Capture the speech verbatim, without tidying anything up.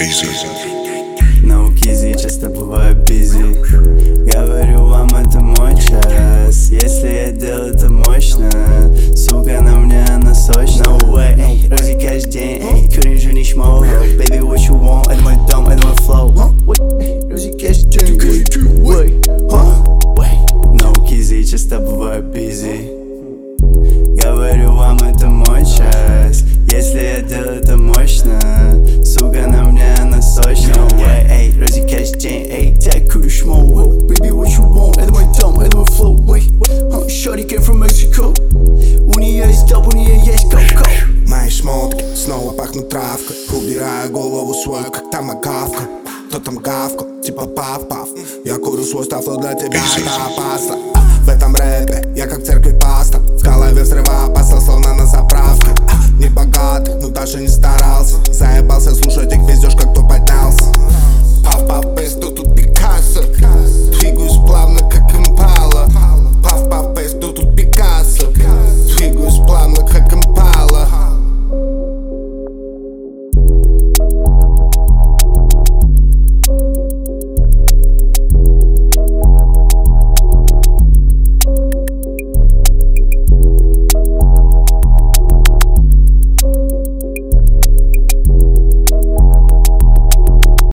На укизе часто бываю бизи. Говорю вам, это мой час. Если я делаю это мощно, сука, на мне она сочна. No way, эй, рози каждый день, эй, кринжу не шмоу. Baby, what you want, это мой дом, это мой flow. Рози каждый день, эй, на укизе часто бываю бизи. Говорю вам, это мой час. Если я делаю это мощно, сука, на мне она сочна. No way, эй, рози каждый день, эй, так круто шмоу. Baby, what you want, это мой дом, это мой flow. uh, Shorty came from Mexico. У нее есть доп, у нее есть коко. Мои шмотки снова пахнут травкой. Убираю голову свою, как томагавка. Кто там гавкал, типа пав-пав. Я курю свой став, но для тебя это опасно. В этом рэпе я как в церкви пастор. В голове взрыва опасно, словно на заправке. Не богатый, но даже не старался. Заебался слушать